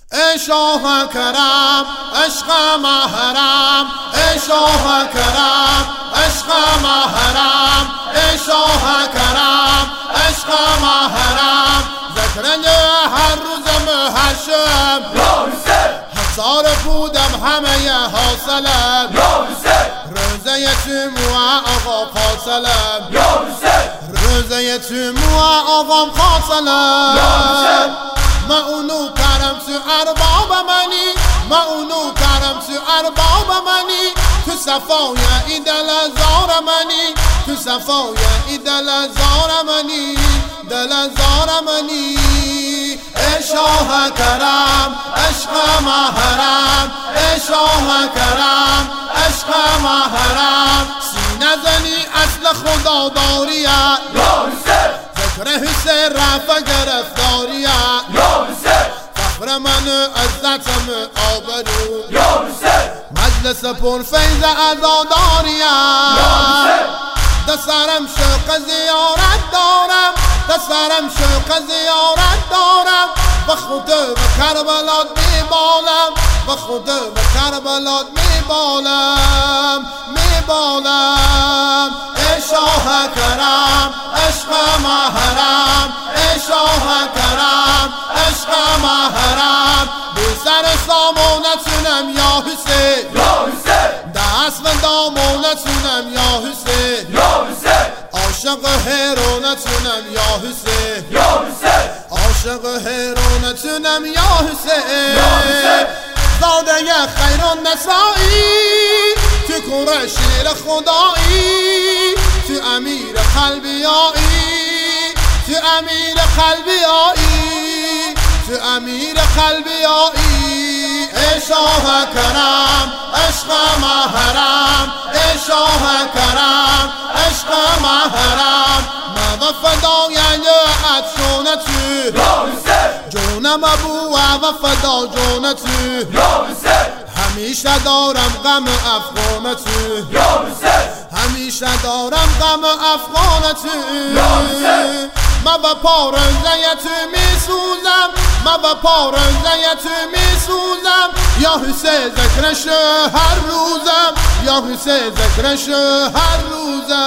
ای شاه کرم عشق محرم، ای شاه کرم عشق محرم، ای شاه کرم عشق محرم. ذکرن هر روز محشم یا حسین، هزار بودم همه حاصلم، یا حسین، روزه یتیموه آقا فاصلم، یا حسین، روزه یتیموه آقا فاصلم. یا حسین، ما اونو کرم تو ارباب منی، ما اونو کرم تو ارباب منی، تو صفای ای دل زار منی، تو صفای ای دل زار منی، دل زار منی. ای شاه کرم عشق محرم، ای شاه کرم عشق محرم. سینه زنی اصل خدا داریت، یا حسین، ذکر حسین رفع گرفتاریت، یا حسین، فخر من عزتم آبرو، یا حسین، مجلس پر فیض عزاداریت. دسرم شوق زیارت دارم، دسرم شوق زیارت دارم، و خود به کربلات میبالم، و خود به کربلات میبالم، میبالم. ای شاه کرم عشق محرم، ای شاه کرم عشق محرم. بی سر سامو نتونم یا حسین، یا حسین، دست و دامو نتونم یا حسین، یا حسین، عاشق هرو نتونم یا حسین، یا حسین، عاشق هرو نتونم یا حسین. یا حسین، زاده خیر و نسایی، تو کره شیر خدایی، تو امیر قلبی آیی، تو امیر قلبی آیی، تو امیر قلبی آیی. ای شاه کرم عشق محرم، ای شاه کرم عشق محرم. من فدای ات جونتی، یا حسین، جونم ابو و فدا جونتی، یا حسین، همیشه دارم غم افغانتی، یا حسین، همیشه دارم غم افغانتی. یا حسین، من به پارنزیت می سوزم، من به پارنزیت می سوزم، یا حسین ذکرش هر روزم، یا حسین ذکرش هر روزم.